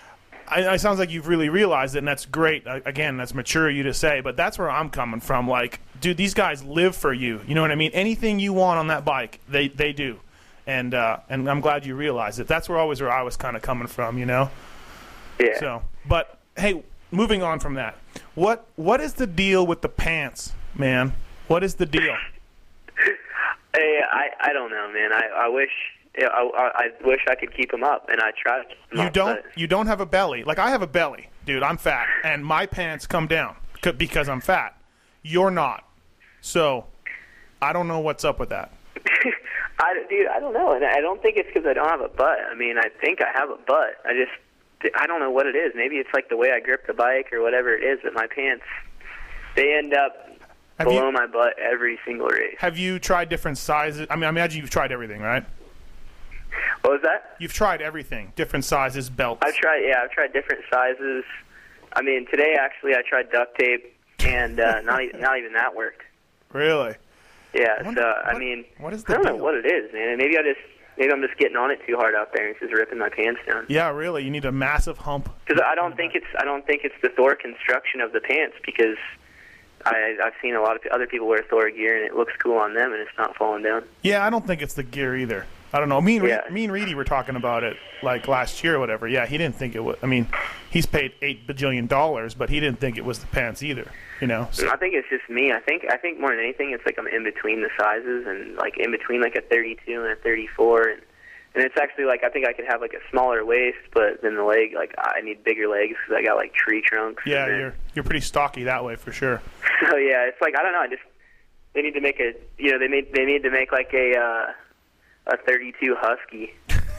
I, it sounds like you've really realized it, and that's great. Uh, again, that's mature of you to say, but that's where I'm coming from. Like, dude, these guys live for you. You know what I mean? Anything you want on that bike, they they do. And uh, and I'm glad you realize it. That's where always where I was kind of coming from, you know. Yeah. So, but hey, moving on from that, what what is the deal with the pants, man? What is the deal? Hey, I I don't know, man. I I wish you know, I I wish I could keep them up, and I try to keep them You up, don't but- you don't have a belly. Like I have a belly, dude. I'm fat, and my pants come down c- because I'm fat. You're not. So, I don't know what's up with that. I, dude, I don't know, and I don't think it's because I don't have a butt. I mean, I think I have a butt. I just, I don't know what it is. Maybe it's like the way I grip the bike or whatever it is, but my pants, they end up Have below you- my butt every single race. Have you tried different sizes? I mean, I imagine you've tried everything, right? What was that? You've tried everything, different sizes, belts. I've tried, yeah, I've tried different sizes. I mean, today actually I tried duct tape, and uh, not even, not even that worked. Really? Yeah, I wonder- so I what- mean, what is I the don't know deal? what it is, man. Maybe I just, maybe I'm just getting on it too hard out there, and it's just ripping my pants down. Yeah, really. You need a massive hump. Because I don't think it's, I don't think it's the Thor construction of the pants, because I, I've seen a lot of other people wear Thor gear, and it looks cool on them, and it's not falling down. Yeah, I don't think it's the gear either. I don't know. Me and, Re- Yeah. me and Reedy were talking about it like last year or whatever. Yeah, he didn't think it was. I mean, he's paid eight bajillion dollars, but he didn't think it was the pants either. You know. So, I think it's just me. I think I think more than anything, it's like I'm in between the sizes, and like in between like a thirty-two and a thirty-four, and and it's actually like I think I could have like a smaller waist, but then the leg, like I need bigger legs because I got like tree trunks. yeah, and then, you're you're pretty stocky that way for sure. So yeah, it's like I don't know. I just they need to make a you know they made they need to make like a uh, a thirty-two Husky.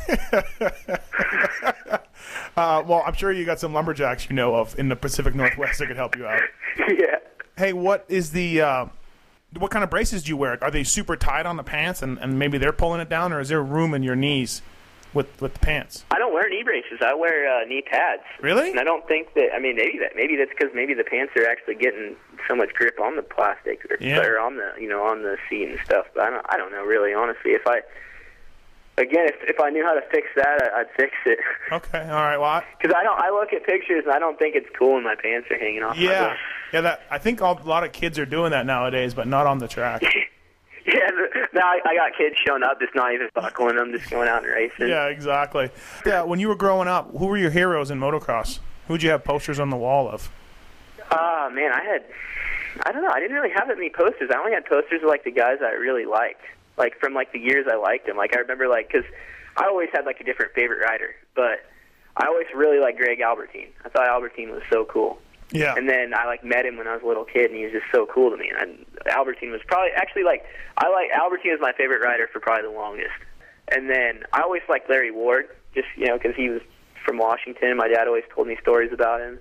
uh, well, I'm sure you got some lumberjacks you know of in the Pacific Northwest that could help you out. Yeah. Hey, what is the uh, what kind of braces do you wear? Are they super tight on the pants, and, and maybe they're pulling it down, or is there room in your knees with with the pants? I don't wear knee braces. I wear uh, knee pads. Really? And I don't think that. I mean, maybe that. Maybe that's because maybe the pants are actually getting so much grip on the plastic or, Yeah. or on the you know on the seat and stuff. But I don't. I don't know really. Honestly, if I again, if if I knew how to fix that, I, I'd fix it. Okay, all right. Well, I, Because I don't. I look at pictures and I don't think it's cool when my pants are hanging off. my yeah, butt. yeah. That I think all, a lot of kids are doing that nowadays, but not on the track. Yeah. Now I, I got kids showing up, just not even buckling them, just going out and racing. Yeah, exactly. Yeah, when you were growing up, who were your heroes in motocross? Who'd you have posters on the wall of? Ah, man, I had, I don't know, I didn't really have that many posters. I only had posters of, like, the guys I really liked, like, from, like, the years I liked them. Like, I remember, like, because I always had, like, a different favorite rider, but I always really liked Greg Albertine. I thought Albertine was so cool. Yeah. And then I, like, met him when I was a little kid, and he was just so cool to me. And I, Albertine was probably, actually, like, I like, Albertine was my favorite rider for probably the longest. And then I always liked Larry Ward, just, you know, because he was from Washington. My dad always told me stories about him.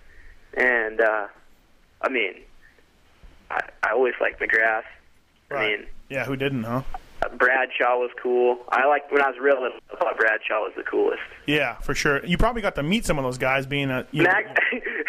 And, uh, I mean, I, I always liked McGrath. Right. I mean, Yeah, who didn't, huh? Bradshaw was cool. I liked, when I was real little, I thought Bradshaw was the coolest. Yeah, for sure. You probably got to meet some of those guys being a... You know, Mac,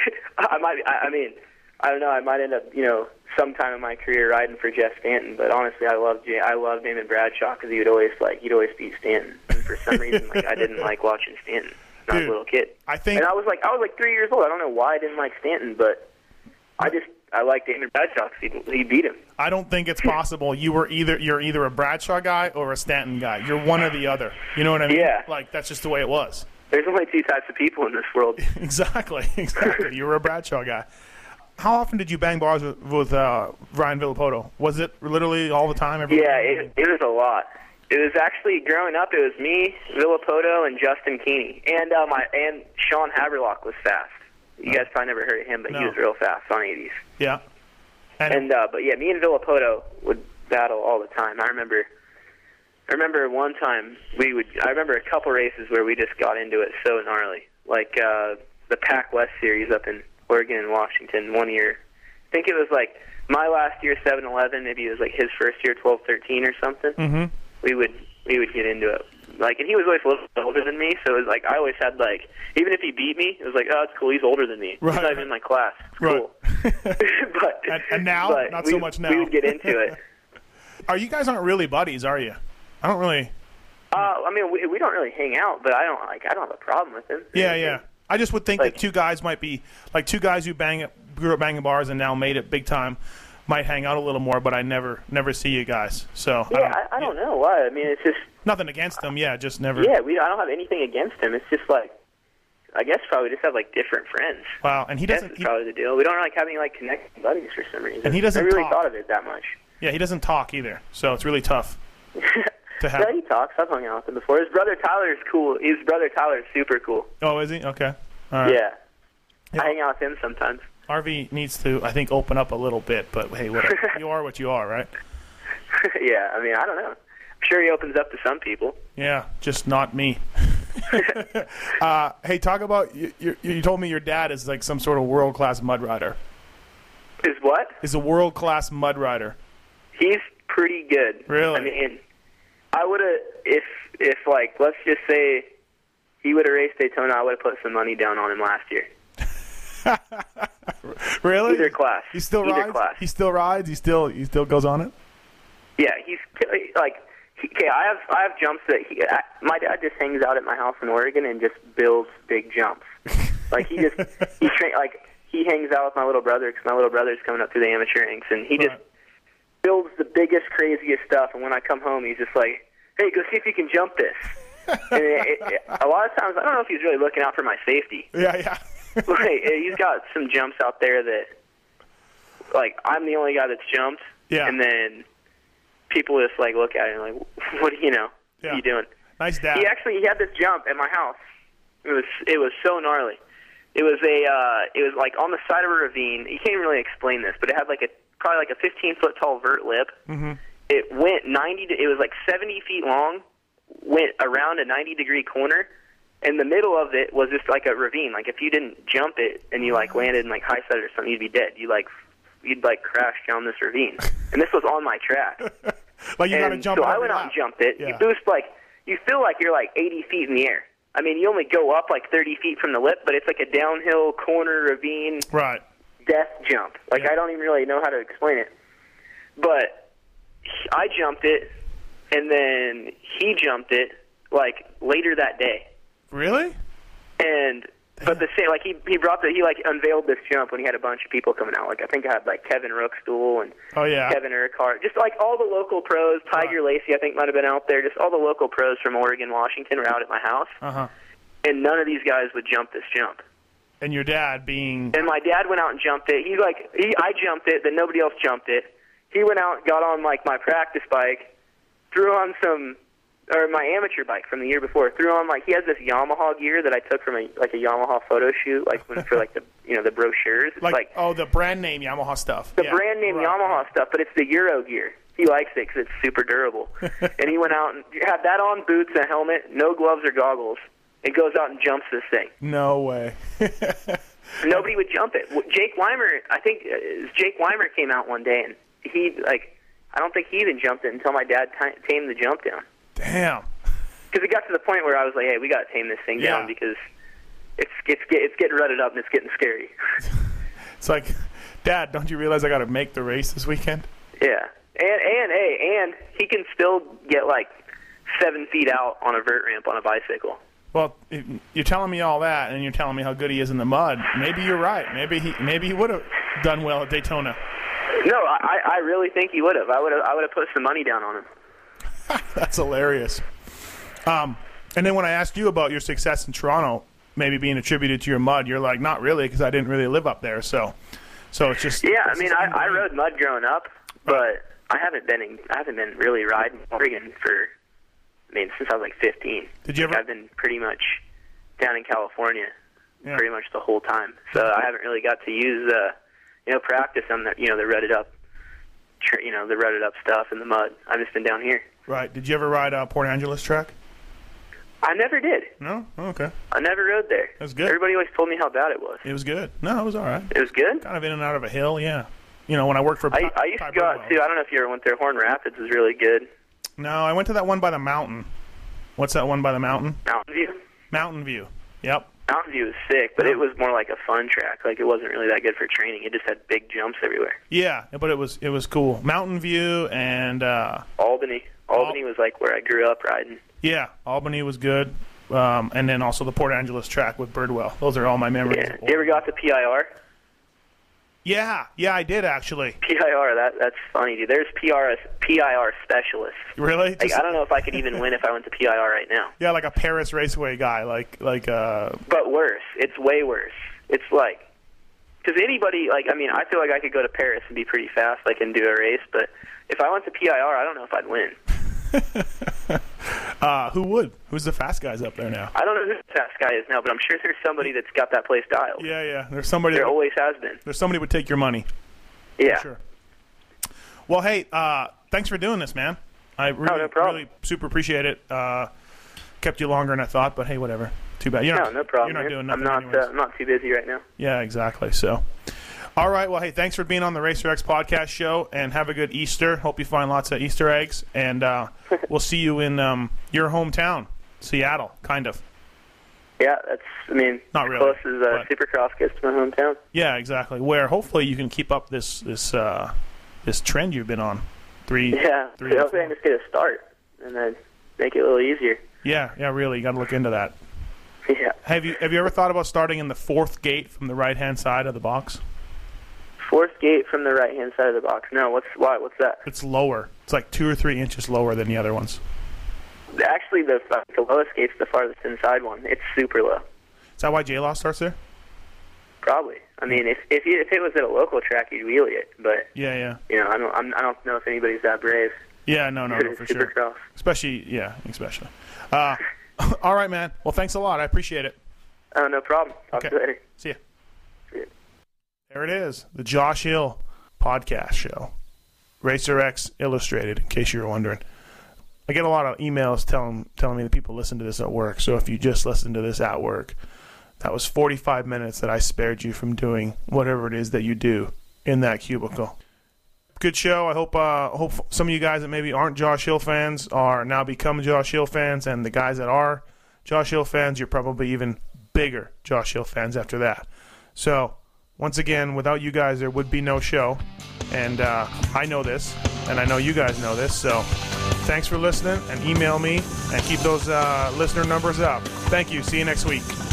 I might, I, I mean, I don't know, I might end up, you know, sometime in my career riding for Jeff Stanton, but honestly, I loved, J- I loved Damon Bradshaw because he would always, like, he'd always beat Stanton. And for some reason, like, I didn't like watching Stanton when I was Dude, a little kid. I think... And I was like, I was like three years old. I don't know why I didn't like Stanton, but I just, I liked Damon Bradshaw because he, he beat him. I don't think it's possible. You were either you're either a Bradshaw guy or a Stanton guy. You're one or the other. You know what I mean? Yeah. Like that's just the way it was. There's only two types of people in this world. Exactly. Exactly. You were a Bradshaw guy. How often did you bang bars with, with uh, Ryan Villapoto? Was it literally all the time? Every Yeah, it, it was a lot. It was actually growing up. It was me, Villapoto, and Justin Keeney, and uh, my and Sean Haverlock was fast. You guys probably never heard of him, but No. he was real fast on eighties. Yeah. And, And uh, but yeah, me and Villapoto would battle all the time. I remember. I remember one time we would. I remember a couple races where we just got into it so gnarly, like uh, the Pac West series up in Oregon and Washington one year. I think it was like my last year, seven eleven. Maybe it was like his first year, twelve thirteen or something. mm-hmm. We would we would get into it. Like, and he was always a little older than me, so it was like I always had like, even if he beat me, it was like, oh, it's cool. He's older than me. Right. He's not even in my class. It's Right. cool. but And- and now? but Not we, so much now. We would get into it. Are you guys aren't really buddies, are you? I don't really. Uh, I mean, we, we don't really hang out, but I don't like. I don't have a problem with him. Yeah, yeah. I just would think Like- that two guys might be like two guys who bang grew up banging bars and now made it big time might hang out a little more, but I never never see you guys. So Yeah, I, I don't know why. I mean, it's just nothing against them. Yeah, just never. yeah. We I don't have anything against him. It's just like I guess probably just have like different friends. Wow, and he That's doesn't. He, probably the deal. We don't like have any like connected buddies for some reason. And he doesn't I really talk. thought of it that much. yeah, he doesn't talk either. So it's really tough to have. Yeah, he talks. I've hung out with him before. His brother Tyler is cool. His brother Tyler is super cool. Oh, is he? Okay. All right. Yeah. Yeah. I hang out with him sometimes. R V needs to, I think, open up a little bit. But hey, whatever. You are what you are, right? Yeah, I mean, I don't know. I'm sure he opens up to some people. Yeah, just not me. uh, hey, talk about you, you. You told me your dad is like some sort of world class mud rider. Is what? Is a world class mud rider. He's pretty good. Really? I mean, I would have if if like let's just say he would have raced Daytona, I would have put some money down on him last year. Really? Either class. He still Either rides. class. He still rides. He still he still goes on it. Yeah, he's like he, okay. I have I have jumps that he. I, my dad just hangs out at my house in Oregon and just builds big jumps. Like he just he train like he hangs out with my little brother because my little brother's coming up through the amateur ranks and he just Right. builds the biggest, craziest stuff. And when I come home, he's just like, "Hey, go see if you can jump this." And it, it, it, a lot of times, I don't know if he's really looking out for my safety. Yeah, yeah. Like he's got some jumps out there that, like, I'm the only guy that's jumped. Yeah. And then people just like look at it and like, what do you know? Yeah. What are you doing? Nice dad. He actually he had this jump at my house. It was it was so gnarly. It was a uh, it was like on the side of a ravine. You can't even really explain this, but it had like a probably like a fifteen foot tall vert lip. Mm-hmm. It went ninety. To, it was like seventy feet long. Went around a ninety degree corner. In the middle of it was just like a ravine. Like if you didn't jump it and you like landed in like high side or something, you'd be dead. You like you'd like crash down this ravine. And this was on my track. Like you got to And jump. so on I every went out lap. and jumped it. Yeah. You boost like you feel like you're like eighty feet in the air. I mean, you only go up like thirty feet from the lip, but it's like a downhill corner ravine Right. death jump. Like Yeah. I don't even really know how to explain it. But I jumped it, and then he jumped it like later that day. Really? And but the same, like he he brought the he like unveiled this jump when he had a bunch of people coming out. Like I think I had like Kevin Rookstool and Oh yeah. Kevin Urquhart, just like all the local pros. Tiger Lacey, I think, might have been out there. Just all the local pros from Oregon, Washington were out at my house, Uh huh. and none of these guys would jump this jump. And your dad being. And my dad went out and jumped it. He like he I jumped it, then nobody else jumped it. He went out, got on like my practice bike, threw on some, or my amateur bike from the year before. Threw on like he has this Yamaha gear that I took from a like a Yamaha photo shoot, like when, for like the you know the brochures. It's like, like oh, the brand name Yamaha stuff. the Yeah. brand name Right. Yamaha stuff, but it's the Euro gear. He likes it because it's super durable. And he went out and had that on, boots, a helmet, no gloves or goggles. It goes out and jumps this thing. No way. Nobody would jump it. Jake Weimer, I think uh, Jake Weimer came out one day and he like I don't think he even jumped it until my dad t- tamed the jump down. Damn. Because it got to the point where I was like, hey, we got to tame this thing Yeah. down because it's it's get- it's getting rutted up and it's getting scary. It's like, Dad, don't you realize I got to make the race this weekend? Yeah, and and hey, and he can still get like seven feet out on a vert ramp on a bicycle. Well, if you're telling me all that, and you're telling me how good he is in the mud. Maybe you're right. Maybe he maybe he would have done well at Daytona. No, I I really think he would have. I would have I would have put some money down on him. That's hilarious. Um, and then when I asked you about your success in Toronto, maybe being attributed to your mud, you're like, not really, because I didn't really live up there. So, so it's just Yeah, I it's mean, just I, I ingrained. rode mud growing up, but I haven't been in, I haven't been really riding Oregon for, I mean, since I was like fifteen. Did you ever- I've been pretty much down in California, Yeah. pretty much the whole time. So I haven't really got to use, uh, you know, practice on the, you know, the rutted up, tr- you know, the rutted up stuff in the mud. I've just been down here. Right. Did you ever ride uh, Port Angeles track? I never did. No. Oh, okay. I never rode there. That's good. Everybody always told me how bad it was. It was good. No, it was all right. It was good. Kind of in and out of a hill. Yeah. You know, when I worked for. I, Ty- I used Ty to go out Birdwell. too. I don't know if you ever went there. Horn Rapids was really good. No, I went to that one by the mountain. What's that one by the mountain? Mountain View. Mountain View. Yep. Mountain View was sick, but it was more like a fun track. Like it wasn't really that good for training. It just had big jumps everywhere. Yeah, but it was it was cool. Mountain View and uh, Albany. Albany was like where I grew up riding. yeah, Albany was good. um, and then also the Port Angeles track with Birdwell. Those are all my memories. Yeah. You ever got to P I R? Yeah, yeah, I did actually. P I R, that that's funny, dude. There's P R S, P I R specialists. Really? Like, Just, I don't know if I could even win if I went to P I R right now. yeah, like a Paris Raceway guy, like like uh. But worse. It's way worse. It's like, because anybody, like, I mean, I feel like I could go to Paris and be pretty fast, like, and do a race. But if I went to P I R, I don't know if I'd win. uh, who would? Who's the fast guys up there now? I don't know who the fast guy is now, but I'm sure there's somebody that's got that place dialed. Yeah, yeah. There's somebody. There that, always has been. There's somebody would take your money. Yeah. Sure. Well, hey, uh, thanks for doing this, man. I really, oh, no problem. really super appreciate it. Uh, kept you longer than I thought, but hey, whatever. Too bad. You're no, not, no problem. You're not doing nothing. I'm not. Uh, I'm not too busy right now. Yeah, exactly. So, all right. Well, hey, thanks for being on the Racer X podcast show, and have a good Easter. Hope you find lots of Easter eggs, and uh, we'll see you in um, your hometown, Seattle, kind of. Yeah, that's. I mean, not really. Close as uh, Supercross gets to my hometown. Yeah, exactly. Where hopefully you can keep up this this uh, this trend you've been on. Three. Yeah. Three. So hopefully I can just get a start and then make it a little easier. Yeah. Yeah. Really, you got to look into that. Yeah. Have you Have you ever thought about starting in the fourth gate from the right hand side of the box? Fourth gate from the right hand side of the box. No. What's why? What's that? It's lower. It's like two or three inches lower than the other ones. Actually, the the lowest gate's the farthest inside one. It's super low. Is that why J-Law starts there? Probably. I mean, if if, you, if it was at a local track, you'd wheelie it. But yeah, yeah. You know, I don't I'm, I don't know if anybody's that brave. Yeah, no, no, no for sure. Supercross. Especially, yeah, especially. Uh, all right, man. Well, thanks a lot. I appreciate it. Oh, no problem. Talk okay. to you later. See ya. See ya. There it is, the Josh Hill podcast show, Racer X Illustrated. In case you were wondering. I get a lot of emails telling telling me that people listen to this at work. So if you just listen to this at work, that was forty-five minutes that I spared you from doing whatever it is that you do in that cubicle. Good show. I hope uh, hope some of you guys that maybe aren't Josh Hill fans are now become Josh Hill fans, and the guys that are Josh Hill fans, you're probably even bigger Josh Hill fans after that. So once again, without you guys, there would be no show. And uh, I know this, and I know you guys know this. So thanks for listening, and email me, and keep those uh, listener numbers up. Thank you. See you next week.